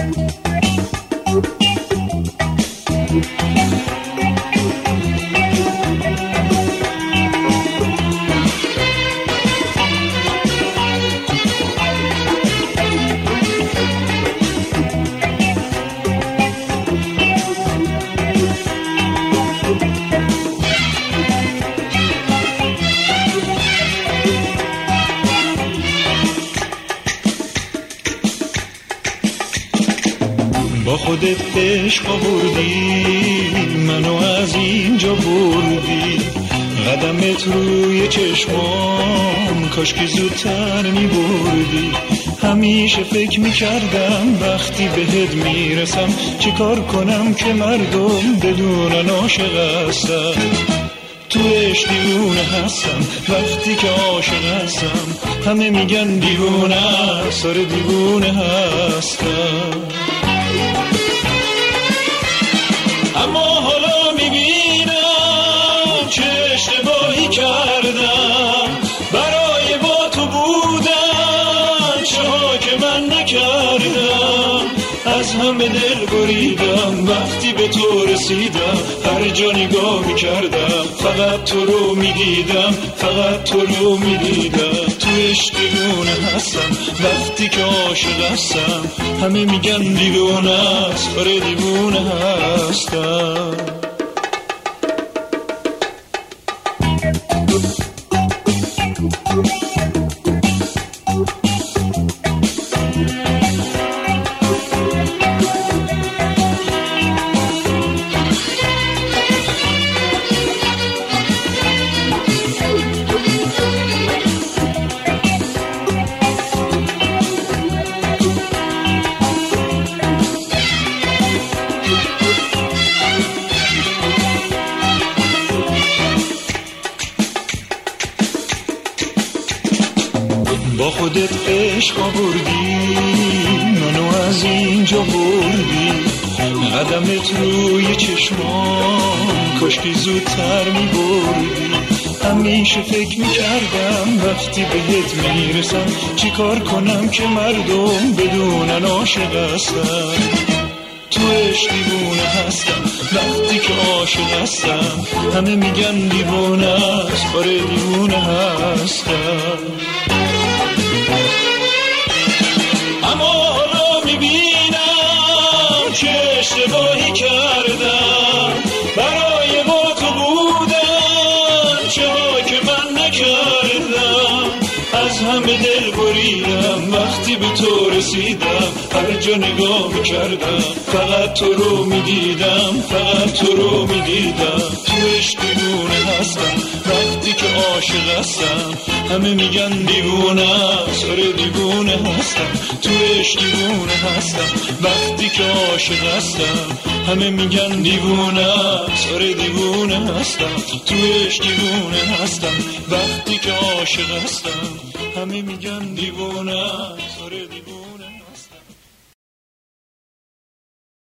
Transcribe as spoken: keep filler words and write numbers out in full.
با خودت عشق آوردی منو از اینجا بردی، قدمت روی چشمام کاش که زودتر می بردی. همیشه فکر می کردم وقتی بهت میرسم چه کار کنم که مردم بدونن عاشق هستم. تو عشق دیوونه هستم، وقتی که عاشق هستم همه میگن دیوونه، سر دیوونه هستم. اما حالا میبینم چه اشتباهی کردم، برای با تو بودن چه ها که من نکردم. از همه دل بریدم وقتی به تو رسیدم، هر جا نگاه میکردم فقط تو رو میدیدم، فقط تو رو میدیدم. تو عشق دیوونه هستم، وقتی که عاشق هستم همه میگن دیوونه است، آره دیوونه هستم. با خودت عشق آوردی منو از اینجا بردی، قدمت روی چشمام کاش که زودتر می بردی. همیشه فکر می کردم وقتی بهت میرسم چی کار کنم که مردم بدونن عاشق هستم. تو عشق دیوونه هستم، وقتی که عاشق هستم همه میگن دیوونه است، آره دیوونه هستم. اما حالا میبینم چه اشتباهی کردم، برای با تو بودن چه ها که من نکردم. از همه دل بریدم وقتی به تو رسیدم، هر جا نگاه میکردم فقط تو رو میدیدم، فقط تو رو میدیدم. تو عشق دیوونه هستم، وقتی که عاشق هستم همه میگن دیوونه است، آره دیوونه هستم. تو عشق دیوونه هستم، وقتی که عاشق هستم همه میگن دیوونه است، آره دیوونه هستم. تو عشق دیوونه هستم، وقتی که عاشق هستم همه میگن دیوونه است، آره دیوونه.